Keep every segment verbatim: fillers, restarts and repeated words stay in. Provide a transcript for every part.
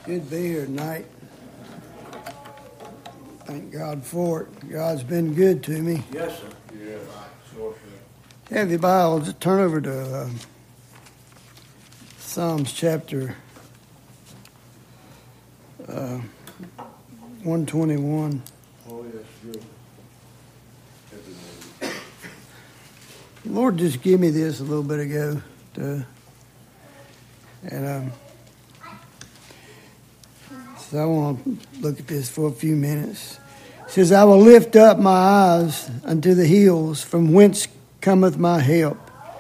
Good to be here tonight. Thank God for it. God's been good to me. Yes, sir. Yes, sure, sure. Have your Bibles, turn over to uh, Psalms chapter uh, one twenty-one. Oh, yes, good. The Lord just gave me this a little bit ago, to, and um, so I want to look at this for a few minutes. It says, I will lift up my eyes unto the hills, from whence cometh my help.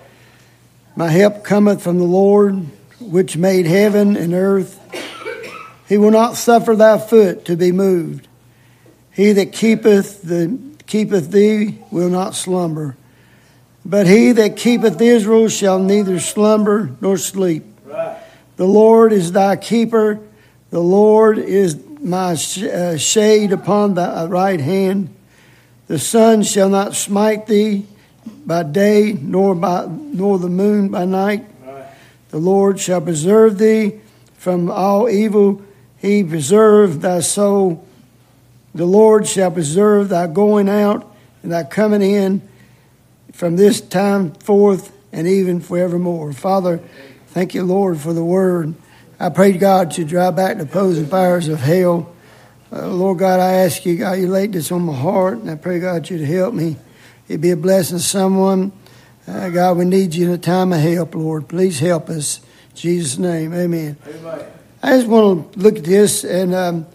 My help cometh from the Lord, which made heaven and earth. He will not suffer thy foot to be moved. He that keepeth the keepeth thee will not slumber. But he that keepeth Israel shall neither slumber nor sleep. Right. The Lord is thy keeper. The Lord is my sh- uh, shade upon thy right hand. The sun shall not smite thee by day, nor by nor the moon by night. Right. The Lord shall preserve thee from all evil. He preserve thy soul. The Lord shall preserve thy going out and thy coming in from this time forth and even forevermore. Father, thank you, Lord, for the word. I pray, God, to drive back the opposing fires of hell. Uh, Lord God, I ask you, God, you laid this on my heart, and I pray, God, you to help me. It'd be a blessing to someone. Uh, God, we need you in a time of help, Lord. Please help us. In Jesus' name, amen. Amen. I just want to look at this and um,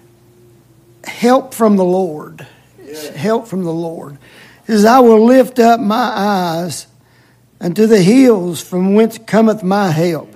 help from the Lord. Yeah. Help from the Lord. It says, I will lift up my eyes unto the hills, from whence cometh my help.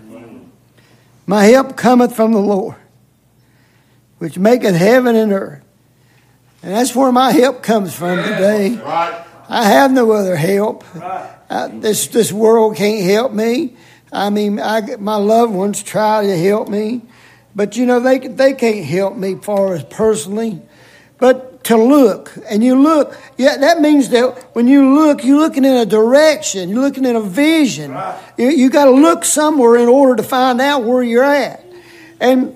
My help cometh from the Lord, which maketh heaven and earth. And that's where my help comes from today. Right. I have no other help. Right. Uh, this this world can't help me. I mean, I, my loved ones try to help me, but you know they they can't help me far as personally. But to look, and you look, yeah, that means that when you look, you're looking in a direction, you're looking in a vision. Right. You, you got to look somewhere in order to find out where you're at. And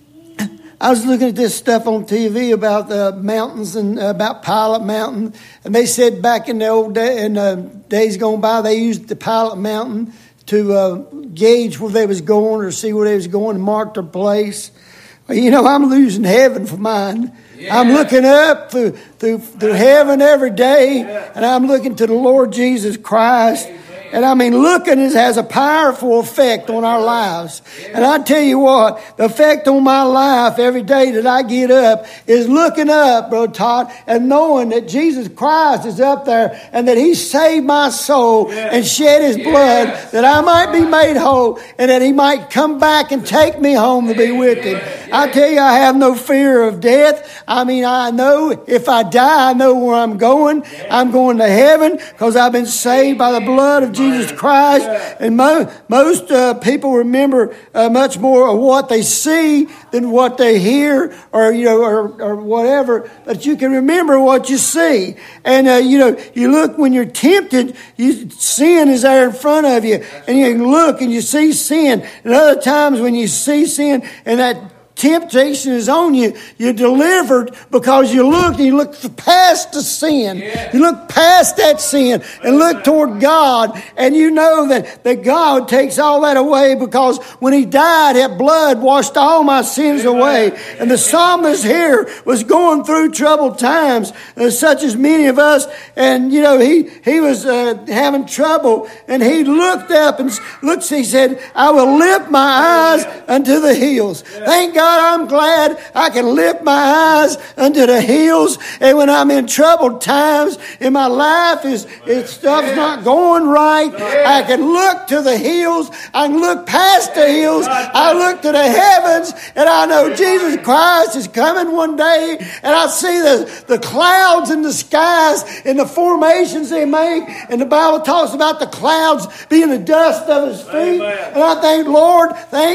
I was looking at this stuff on T V about the mountains and about Pilot Mountain, and they said back in the old day, in the days gone by, they used the Pilot Mountain to uh, gauge where they was going or see where they was going and mark their place. Well, you know, I'm losing heaven for mine. Yeah. I'm looking up through, through, through heaven every day, yeah. And I'm looking to the Lord Jesus Christ. Amen. And I mean, looking is, has a powerful effect on our lives. Yeah. And I tell you what, the effect on my life every day that I get up is looking up, Brother Todd, and knowing that Jesus Christ is up there and that He saved my soul, yeah. And shed His blood, yeah. That I might be made whole and that He might come back and take me home to be with Him. Yeah. I tell you, I have no fear of death. I mean, I know if I die, I know where I'm going. Yeah. I'm going to heaven because I've been saved by the blood of Jesus Christ. And mo- most uh, people remember uh, much more of what they see than what they hear, or you know, or, or whatever. But you can remember what you see. And uh, you know, you look when you're tempted. You sin is there in front of you, and you can look and you see sin. And other times when you see sin and that temptation is on you, you're delivered because you look and you look past the sin. Yeah. You look past that sin and look toward God, and you know that, that God takes all that away, because when He died, that blood washed all my sins away. And the psalmist here was going through troubled times, uh, such as many of us, and you know, he, he was uh, having trouble, and he looked up and looked, he said, I will lift my eyes unto the hills. Thank God I'm glad I can lift my eyes unto the hills. And when I'm in troubled times and my life is, is stuff's not going right, I can look to the hills. I can look past the hills. I look to the heavens, and I know Jesus Christ is coming one day. And I see the, the clouds in the skies and the formations they make. And the Bible talks about the clouds being the dust of His feet. And I think, Lord, thank God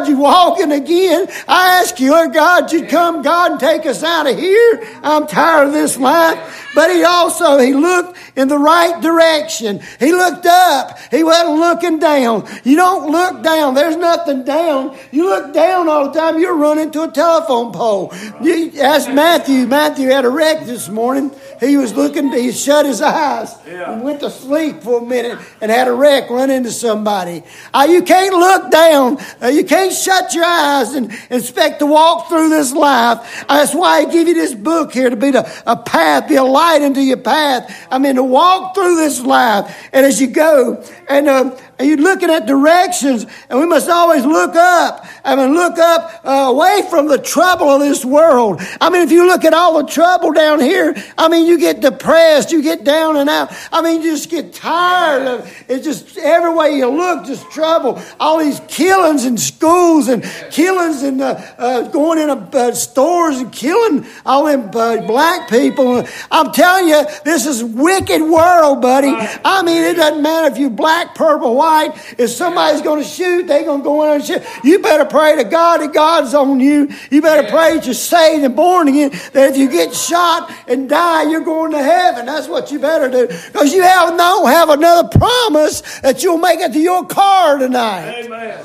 God, you walking again. I ask you, Lord God, you'd come, God, and take us out of here. I'm tired of this life. But he also, he looked in the right direction. He looked up. He wasn't looking down. You don't look down. There's nothing down. You look down all the time, you'll run into a telephone pole. You ask Matthew. Matthew had a wreck this morning. He was looking, he shut his eyes yeah. and went to sleep for a minute and had a wreck, run into somebody. Uh, you can't look down. Uh, you can't shut your eyes and expect to walk through this life. Uh, that's why I give you this book here to be the, a path, be a light into your path. I mean, to walk through this life. And as you go, and uh, you're looking at directions, and we must always look up. I mean, look up uh, away from the trouble of this world. I mean, if you look at all the trouble down here, I mean, you get depressed, you get down and out. I mean, you just get tired of it. It's just every way you look, just trouble. All these killings in schools and killings in uh, uh, going in uh, stores and killing all them uh, black people. I'm telling you, this is a wicked world, buddy. I mean, it doesn't matter if you're black, purple, white. If somebody's going to shoot, they're going to go in and shoot. You better pray to God that God's on you. You better pray that you're saved and born again. That if you get shot and die, you're going to heaven. That's what you better do. Because you have, don't have another promise that you'll make it to your car tonight. Amen.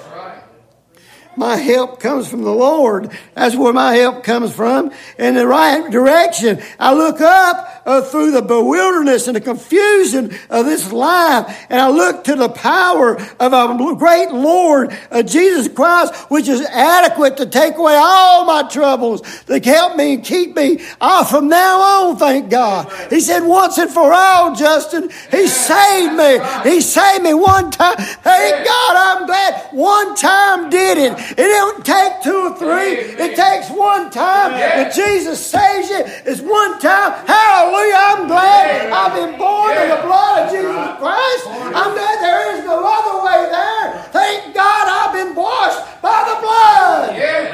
My help comes from the Lord. That's where my help comes from. In the right direction. I look up uh, through the bewilderness and the confusion of this life. And I look to the power of our great Lord, uh, Jesus Christ, which is adequate to take away all my troubles, to help me and keep me off from now on, thank God. He said once and for all, Justin, He saved me. He saved me one time. Thank God, I'm glad one time did it. It don't take two or three. It takes one time. When Jesus saves you, it's one time. Hallelujah. I'm glad I've been born in the blood of Jesus Christ. I'm glad there is no other way there. Thank God I've been washed by the blood.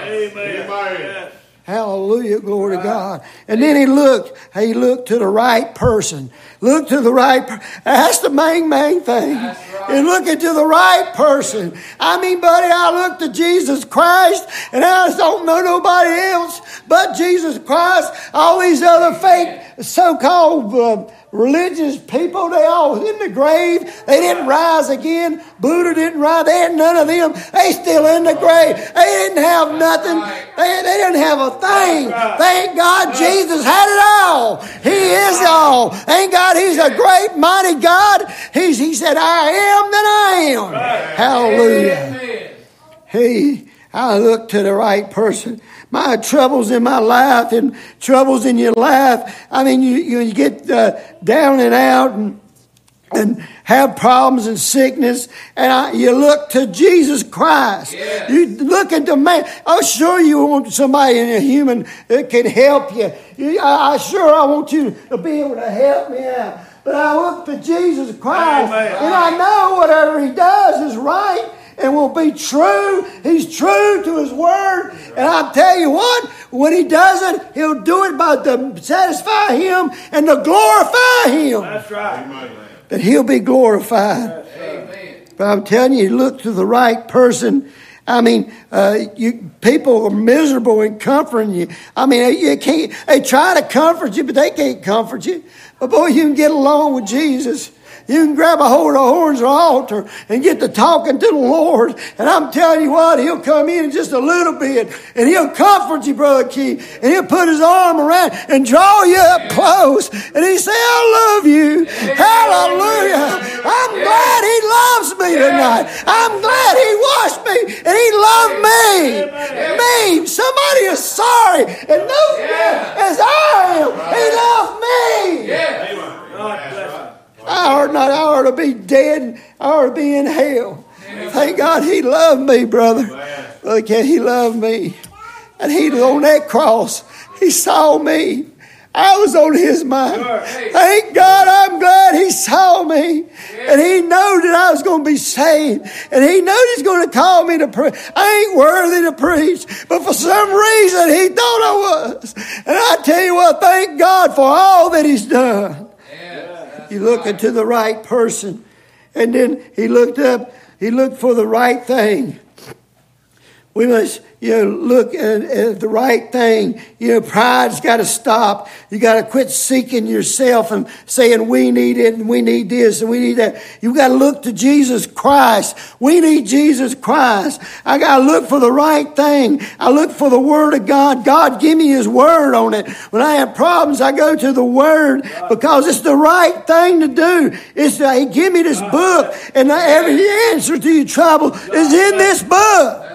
Amen. Hallelujah, glory to God. And then he looked, he looked to the right person. Look to the right person. That's the main, main thing. Right. And looking to the right person. I mean, buddy, I look to Jesus Christ, and I just don't know nobody else but Jesus Christ. All these other fake so-called uh, religious people, they all in the grave. They didn't rise again. Buddha didn't rise. They had none of them. They still in the grave. They didn't have nothing. They, they didn't have a thing. Thank God Jesus had it all. He is all. Thank God He's a great, mighty God. He's, he said, I am that I am. Hallelujah. He, I look to the right person. My troubles in my life and troubles in your life. I mean, you, you get uh, down and out and and have problems and sickness, and I, you look to Jesus Christ. Yeah. You look into man. Oh, sure, you want somebody in a human that can help you. you I, I sure I want you to be able to help me out. But I look to Jesus Christ, Amen. And I know whatever He does is right and will be true. He's true to His word. And I'll tell you what, when He does it, He'll do it by to satisfy Him and to glorify Him. That's right. Amen. That He'll be glorified. Amen. But I'm telling you, look to the right person. I mean, uh, you people are miserable in comforting you. I mean, you can't. They try to comfort you, but they can't comfort you. But boy, you can get along with Jesus. You can grab a hold of the horns of the altar and get to talking to the Lord. And I'm telling you what, He'll come in just a little bit. And He'll comfort you, Brother Keith. And He'll put His arm around and draw you up close. And He'll say, I love you. Hallelujah. I'm glad He loves me tonight. I'm glad He washed me and He loved me. Me. Somebody is sorry and no as I am. He loved me. God bless you. I ought not, I ought to be dead. I ought to be in hell. Thank God He loved me, brother. Look at He loved me. And He was on that cross. He saw me. I was on His mind. Thank God I'm glad He saw me. And He knew that I was going to be saved. And He knew He's going to call me to preach. I ain't worthy to preach. But for some reason He thought I was. And I tell you what, thank God for all that He's done. He looked into the right person. And then he looked up. He looked for the right thing. We must, you know, look at, at the right thing. You know, pride's got to stop. You got to quit seeking yourself and saying we need it and we need this and we need that. You got to look to Jesus Christ. We need Jesus Christ. I got to look for the right thing. I look for the Word of God. God, give me His Word on it. When I have problems, I go to the Word because it's the right thing to do. It's to, hey, give me this book, and every answer to your trouble is in this book.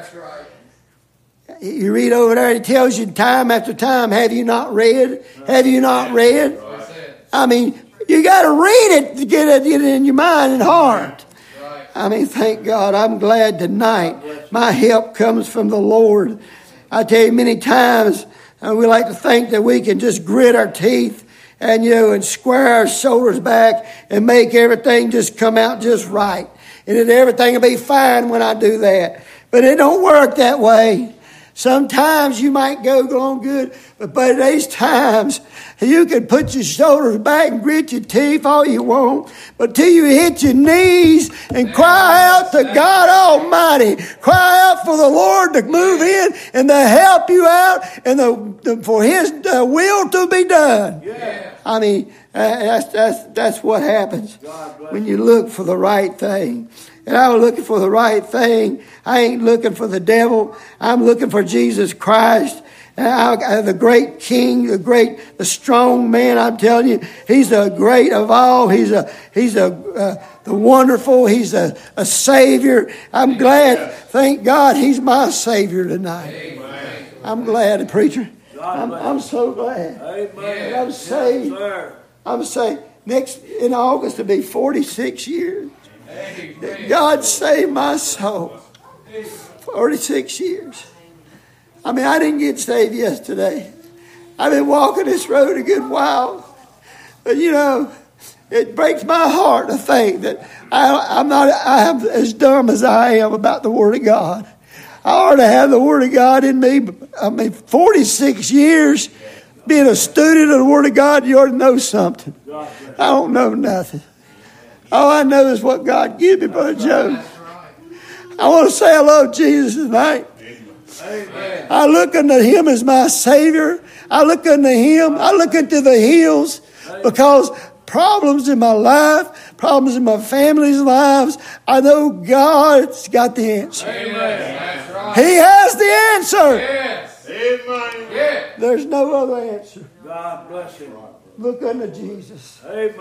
You read over there, it tells you time after time, have you not read? Have you not read? I mean, you got to read it to get it, get it in your mind and heart. I mean, thank God. I'm glad tonight my help comes from the Lord. I tell you many times, uh, we like to think that we can just grit our teeth and, you know, and square our shoulders back and make everything just come out just right. And that everything will be fine when I do that. But it don't work that way. Sometimes you might go along good, but by these times, you can put your shoulders back and grit your teeth all you want, but till you hit your knees and cry out to God Almighty, cry out for the Lord to move in and to help you out and the, the, for His uh, will to be done. Yeah. I mean, uh, that's, that's, that's what happens when you look for the right thing. And I was looking for the right thing. I ain't looking for the devil. I'm looking for Jesus Christ. I, I, the great King, the great, the strong man. I'm telling you, He's the great of all. He's a, He's a, uh, the wonderful. He's a, a Savior. I'm glad. Thank God, He's my Savior tonight. Amen. I'm glad, preacher. I'm, I'm so glad. Amen. I'm saved. Yes, I'm saved. Next in August it'll be forty-six years. God saved my soul. forty-six years. I mean, I didn't get saved yesterday. I've been walking this road a good while. But, you know, it breaks my heart to think that I, I'm not I'm as dumb as I am about the Word of God. I ought to have the Word of God in me. I mean, forty-six years being a student of the Word of God, you ought to know something. I don't know nothing. All I know is what God gave me, Brother Joe. I want to say I love Jesus tonight. Amen. I look unto Him as my Savior. I look unto Him. I look into the hills because problems in my life, problems in my family's lives, I know God's got the answer. Amen. Right. He has the answer. Yes. Amen. There's no other answer. God bless you. Look unto Jesus. Amen.